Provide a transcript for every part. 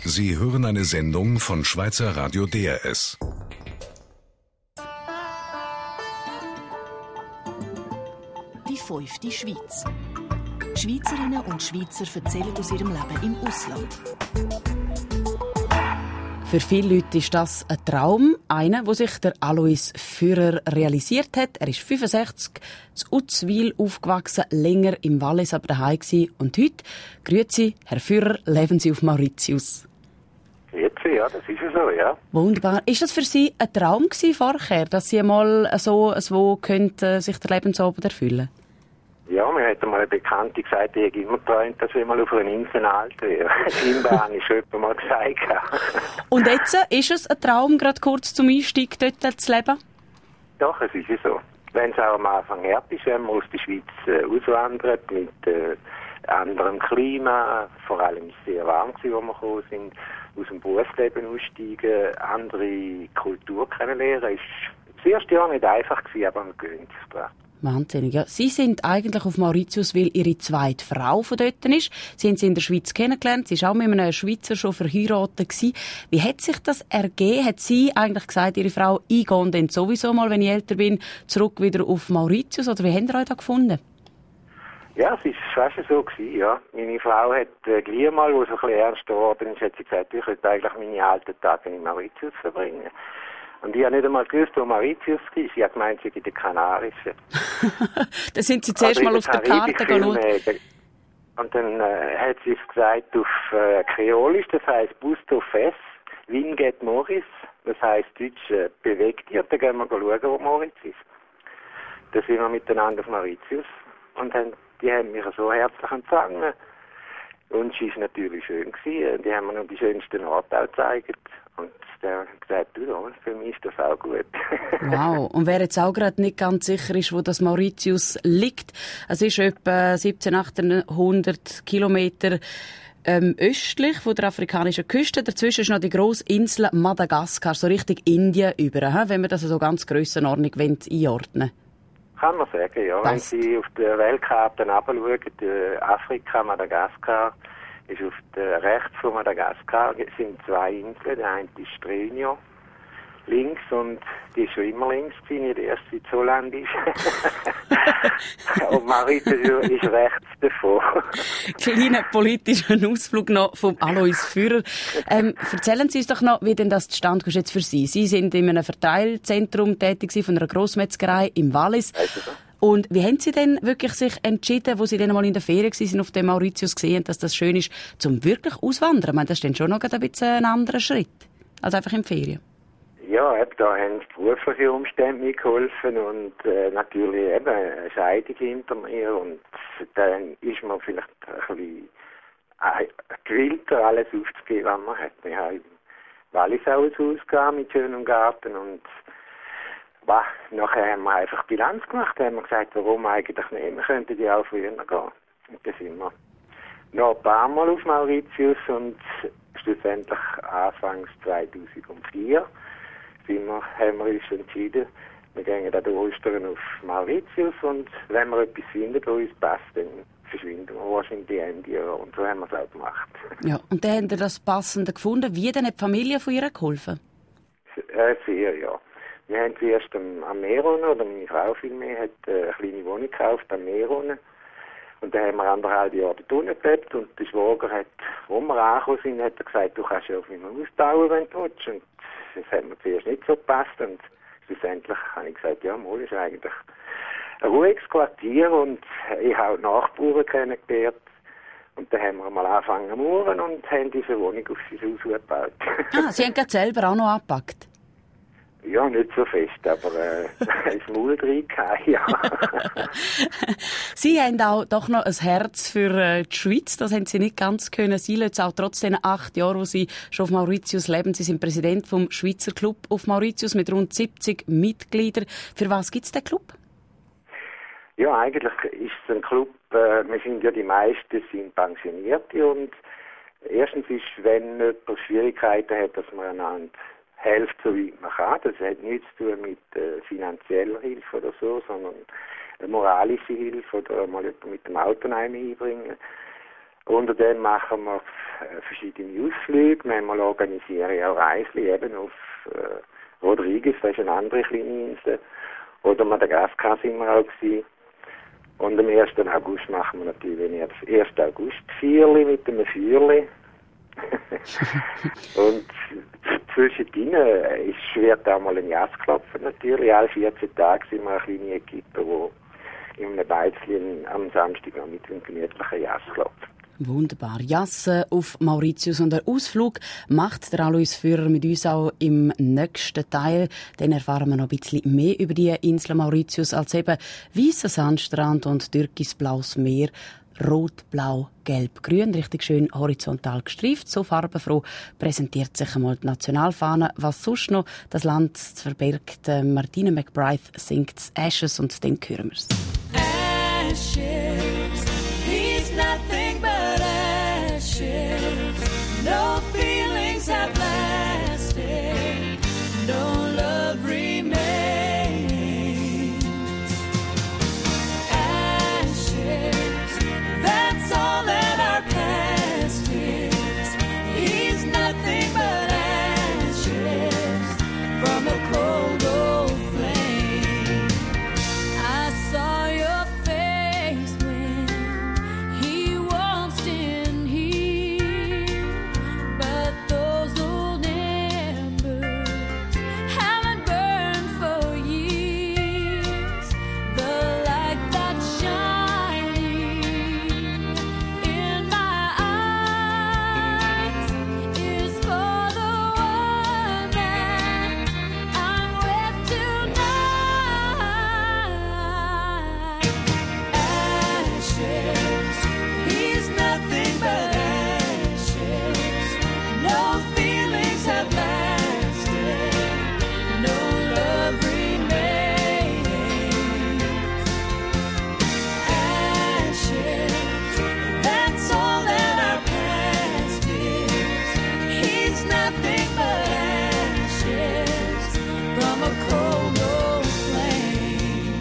Sie hören eine Sendung von Schweizer Radio DRS. Die 5. Schweiz. Schweizerinnen und Schweizer erzählen aus ihrem Leben im Ausland. Für viele Leute ist das ein Traum, einer, wo sich der Alois Führer realisiert hat. Er ist 65, in Uzwil aufgewachsen, länger im Wallis aber daheim gewesen. Und heute, grüezi, Herr Führer, leben Sie auf Mauritius. Grüezi, ja, das ist ja so, ja. Wunderbar. Ist das für Sie ein Traum gewesen vorher, dass Sie einmal so könnte sich der Lebensabend erfüllen? Ja, mir hat einmal eine Bekannte gesagt, ich habe immer geträumt, dass ich mal auf einer Insel alt wäre. Scheinbar habe ich schon jemand mal gesagt. Und jetzt ist es ein Traum, gerade kurz zum Einstieg dort zu leben? Doch, es ist ja so. Wenn es auch am Anfang hart ist, wenn man aus der Schweiz auswandert, mit anderem Klima, vor allem ist es sehr warm gewesen, wo wir gekommen sind, aus dem Berufsleben aussteigen, andere Kultur kennenlernen, ist das erste Jahr nicht einfach gewesen, aber man gewöhnt sich dran. Wahnsinnig, ja. Sie sind eigentlich auf Mauritius, weil Ihre zweite Frau von dort ist. Sie haben sie in der Schweiz kennengelernt. Sie war auch mit einem Schweizer schon verheiratet gewesen. Wie hat sich das ergeben? Hat sie eigentlich gesagt, Ihre Frau, ich gehe dann sowieso mal, wenn ich älter bin, zurück wieder auf Mauritius? Oder wie habt ihr euch da gefunden? Ja, es war fast so gewesen, ja. Meine Frau hat gleich mal, wo es ein bisschen ernst geworden ist, hat sie gesagt, ich könnte eigentlich meine alten Tage in Mauritius verbringen. Und ich habe nicht einmal gewusst, wo Mauritius ist. Ich habe gemeint, sie in den Kanarischen. Da sind Sie zuerst mal auf der Karte geschaut. Und dann hat sie es gesagt auf Kreolisch, das heisst Busto Fes, Wien geht Moris, das heisst Deutsch bewegt dich. Und dann gehen wir schauen, wo Moritz ist. Da sind wir miteinander auf Mauritius und die haben mich so herzlich empfangen. Und es war natürlich schön gewesen. Die haben mir noch die schönsten Orte auch gezeigt. Und der hat gesagt, für mich ist das auch gut. Wow. Und wer jetzt auch gerade nicht ganz sicher ist, wo das Mauritius liegt, es ist etwa 1700, 1800 Kilometer östlich von der afrikanischen Küste. Dazwischen ist noch die grosse Insel Madagaskar, so Richtung Indien über, wenn wir das so ganz Grössenordnung einordnen. Kann man sagen, ja. Wenn Sie auf der Weltkarte herabschauen, Afrika, Madagaskar, ist auf der rechts von Madagaskar sind zwei Inseln. Der eine ist Strenio, links, und die ist schon immer links gewesen, nicht erst seit so lang ist. Und Mauritius ist rechts davon. Kleiner politischer Ausflug noch vom Alois Führer. Erzählen Sie uns doch noch, wie denn das zustande kommt jetzt für Sie. Sie sind in einem Verteilzentrum tätig von einer Grossmetzgerei im Wallis. Und wie haben Sie denn wirklich sich entschieden, wo Sie dann mal in der Ferien waren, auf dem Mauritius gesehen, dass das schön ist, zum wirklich auswandern? Ich meine, das ist dann schon noch ein bisschen ein anderer Schritt als einfach in Ferien. Ja, da haben berufliche Umstände mitgeholfen und natürlich eben eine Scheidung hinter mir. Und dann ist man vielleicht ein bisschen gewillter, alles aufzugeben, was man hat. Wir haben im Wallis auch ein Haus gehabt mit schönem Garten und nachher haben wir einfach Bilanz gemacht. Da haben wir gesagt, warum eigentlich nicht? Wir könnten ja auch früher gehen. Und dann sind wir noch ein paar Mal auf Mauritius und schlussendlich Anfangs 2004 haben wir uns entschieden, wir gehen da durch Ostern auf Mauritius und wenn wir etwas finden, das uns passt, dann verschwinden wir wahrscheinlich die Ende. Und so haben wir es auch gemacht. Ja, und dann habt ihr das Passende gefunden. Wie denn hat die Familie von ihr geholfen? Sehr, ja. Wir haben zuerst am Meer unten, oder meine Frau vielmehr, hat eine kleine Wohnung gekauft am Meer unten. Und dann haben wir 1,5 Jahre dort unten gelebt und der Schwager hat, wo wir angekommen sind, hat er gesagt, du kannst ja auf meinem Haus bauen, wenn du willst. Und das hat mir zuerst nicht so gepasst und schlussendlich habe ich gesagt, ja, mal ist eigentlich ein ruhiges Quartier und ich habe auch die Nachbarn kennengelernt. Und dann haben wir mal angefangen zu mauern und haben diese Wohnung auf sein Haus gebaut. Sie haben gerade selber auch noch angepackt? Ja, nicht so fest, aber ein Maul drin gehabt, ja. Sie haben auch doch noch ein Herz für die Schweiz, das haben Sie nicht ganz können. Sie lassen auch trotz den 8 Jahren, wo Sie schon auf Mauritius leben. Sie sind Präsident vom Schweizer Club auf Mauritius mit rund 70 Mitgliedern. Für was gibt es den Club? Ja, eigentlich ist es ein Club, wir sind ja die meisten sind Pensionierte und erstens ist, wenn jemand Schwierigkeiten hat, dass man einander hilft, so weit man kann. Das hat nichts zu tun mit finanzieller Hilfe oder so, sondern eine moralische Hilfe oder mal jemanden mit dem Auto einbringen. Unter dem machen wir verschiedene Ausflüge. Manchmal organisiere ich auch Reisen eben auf Rodrigues, das ist eine andere kleine Insel. Oder Madagaskar sind wir auch gewesen. Und am 1. August machen wir natürlich das 1. August-Vierli mit dem Feuerli. Und zwischendrin wird auch mal ein Jas klopfen natürlich. Alle 14 Tage sind wir eine kleine Equipe, die in einem Beizchen am Samstag noch mit einem gemütlichen Jas klopft. Wunderbar. Jasse auf Mauritius und der Ausflug macht der Alois Führer mit uns auch im nächsten Teil. Dann erfahren wir noch ein bisschen mehr über die Insel Mauritius als eben weißer Sandstrand und türkisblaues Meer. Rot, Blau, Gelb, Grün, richtig schön horizontal gestreift. So farbenfroh präsentiert sich einmal die Nationalfahne. Was sonst noch das Land verbirgt, Martina McBride singt Ashes und dann hören wir es. Ashes, he's nothing but ashes. No feelings have lasted, no love remains. Ashes, that's all that our past is. He's nothing but ashes from a cold old flame. I saw your face when he waltzed in here, but those old embers haven't burned for years. The light that's shining in my eyes is for the one that I'm with tonight. Ashes, he's nothing but ashes. No feelings have lasted, no love remains. Ashes, that's all that our past is. He's nothing but ashes from a cold old flame.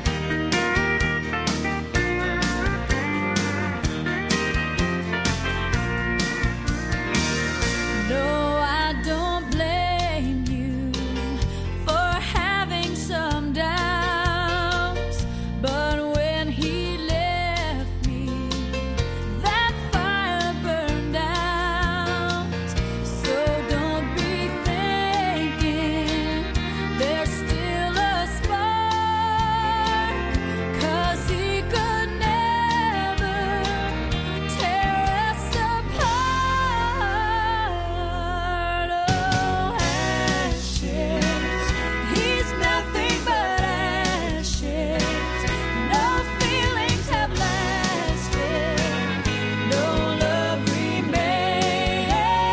No, I don't blame you for having some doubts, but when he left me, that fire burned out. So don't be thinking there's still a spark, 'cause he could never tear us apart. Oh, ashes, he's nothing but ashes. No feelings have lasted, no love remains.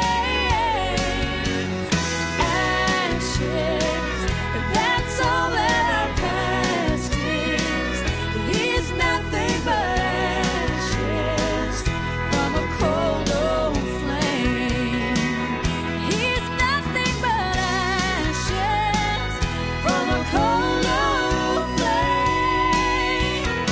Ashes, that's all that our past is. He's nothing but ashes from a cold old flame. He's nothing but ashes from a cold old flame.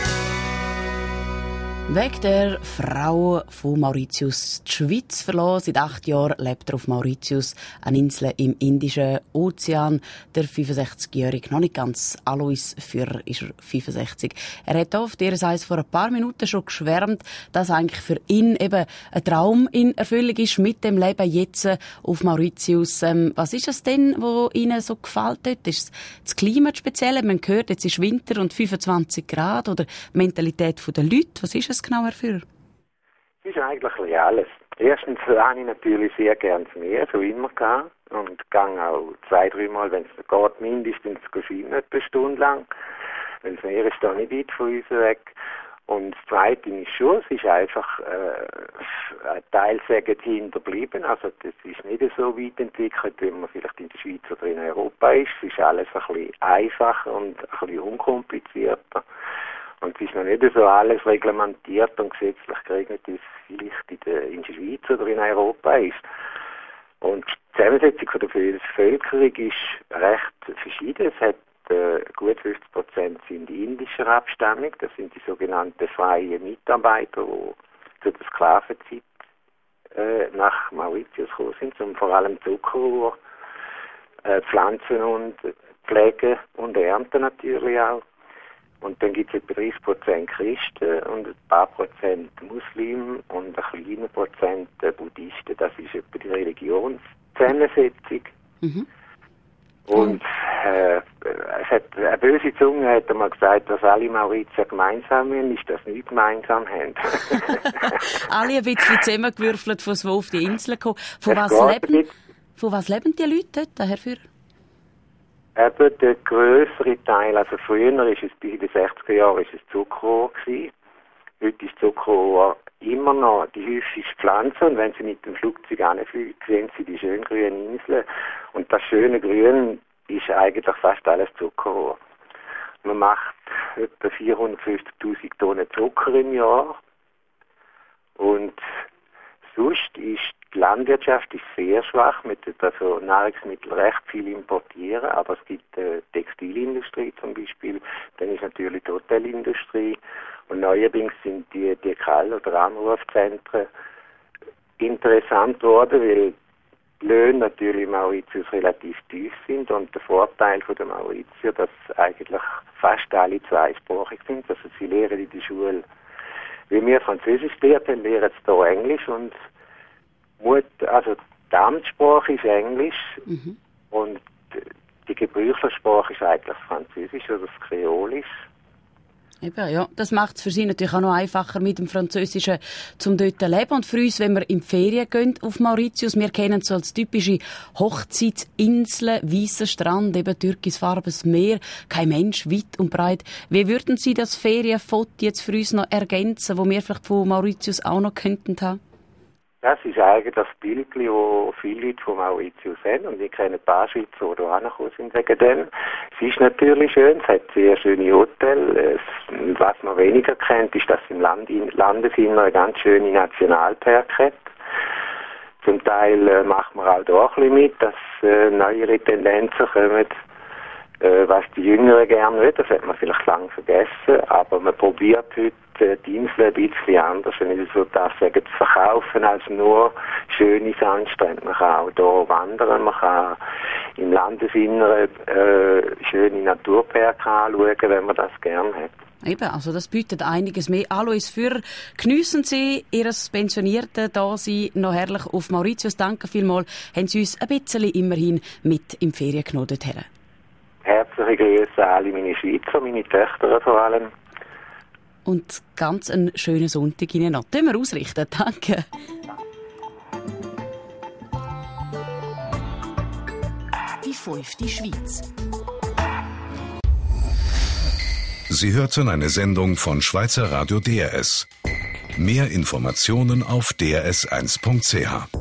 Weg der Frau von Mauritius die Schweiz verlassen. Seit 8 Jahren lebt er auf Mauritius, eine Insel im Indischen Ozean. Der 65-jährige, noch nicht ganz Alois Führer, ist er 65. Er hat auf DRS1 vor ein paar Minuten schon geschwärmt, dass eigentlich für ihn eben ein Traum in Erfüllung ist mit dem Leben jetzt auf Mauritius. Was ist es denn, was Ihnen so gefällt dort? Ist es das Klima speziell? Man hört, jetzt ist Winter und 25 Grad oder die Mentalität der Leute. Was ist es genau, Herr Führer? Es ist eigentlich ein bisschen alles. Erstens habe ich natürlich sehr gern das Meer, so immer gehabt. Und gehe auch 2-3 Mal, wenn es geht, mindestens schwimmen, etwa eine Stunde lang. Weil das Meer ist da nicht weit von uns weg. Und das Zweite ist schon, es ist einfach ein Teil sagen hinterblieben. Also das ist nicht so weit entwickelt, wie man vielleicht in der Schweiz oder in Europa ist. Es ist alles ein bisschen einfacher und ein bisschen unkomplizierter. Und es ist noch nicht so alles reglementiert und gesetzlich geregelt, wie es vielleicht in der Schweiz oder in Europa ist. Und die Zusammensetzung der Bevölkerung ist recht verschieden. Es hat gut 50% sind indischer Abstammung. Das sind die sogenannten freien Mitarbeiter, die zu der Sklavenzeit nach Mauritius gekommen sind, um vor allem Zuckerrohr, Pflanzen und Pflege und Ernten natürlich auch. Und dann gibt es etwa 30% Christen und ein paar Prozent Muslimen und ein kleiner Prozent Buddhisten. Das ist etwa die Religionszusammensetzung. Mhm. Und es hat eine böse Zunge hat einmal gesagt, dass alle Mauritier gemeinsam haben, ist, dass sie nicht gemeinsam haben. Alle ein bisschen zusammengewürfelt, von so auf die Insel kommen. Von was leben die Leute dort, Herr Führer? Eben der grössere Teil, also früher ist es bis in den 60er Jahren ist es Zuckerrohr gewesen. Heute ist Zuckerrohr immer noch die häufigste Pflanze und wenn Sie mit dem Flugzeug anfliegen, sehen Sie die schönen grünen Inseln und das schöne Grün ist eigentlich fast alles Zuckerrohr. Man macht etwa 450.000 Tonnen Zucker im Jahr und sonst ist die Landwirtschaft ist sehr schwach, mit also Nahrungsmittel recht viel importieren, aber es gibt Textilindustrie zum Beispiel, dann ist natürlich die Hotelindustrie und neuerdings sind die Kall- oder Anrufzentren interessant worden, weil die Löhne natürlich in Mauritius relativ tief sind und der Vorteil von der Mauritier, dass eigentlich fast alle zweisprachig sind, also sie lehren in der Schule, wie wir Französisch lernen, lehren sie hier Englisch und also die Amtssprache ist Englisch und die gebräuchliche Sprache ist eigentlich Französisch oder das Kreolisch. Eben, ja. Das macht es für Sie natürlich auch noch einfacher mit dem Französischen zum dort leben. Und für uns, wenn wir in die Ferien gehen auf Mauritius, wir kennen es so als typische Hochzeitsinsel, weisser Strand, eben türkisfarbenes Meer, kein Mensch, weit und breit. Wie würden Sie das Ferienfoto jetzt für uns noch ergänzen, wo wir vielleicht von Mauritius auch noch könnten haben? Das ist eigentlich das Bild, das viele Leute von Mauritius haben. Und ich kenne ein paar Schweizer, die hier angekommen sind wegen dem. Es ist natürlich schön, es hat sehr schöne Hotels. Was man weniger kennt, ist, dass es im Landesinneren eine ganz schöne Nationalpark hat. Zum Teil macht man auch hier ein bisschen mit, dass neuere Tendenzen kommen, was die Jüngeren gerne wollen. Das hat man vielleicht lange vergessen. Aber man probiert heute, die Insel ein bisschen anders, wenn ich so darf sagen, zu verkaufen als nur schöne Sandstrände. Man kann auch hier wandern, man kann im Landesinneren schöne Naturparks anschauen, wenn man das gerne hat. Eben, also das bietet einiges mehr. Alois Führer, geniessen Sie Ihr pensionierten Dasein noch herrlich auf Mauritius. Danke vielmals, haben Sie uns ein bisschen immerhin mit im Ferien genommen dorthin. Herzliche Grüße an alle meine Schweizer, meine Töchter vor allem. Und ganz einen schönen Sonntag Ihnen noch. Das wir ausrichten. Danke. Die 5. Schweiz. Sie hörten eine Sendung von Schweizer Radio DRS. Mehr Informationen auf drs1.ch.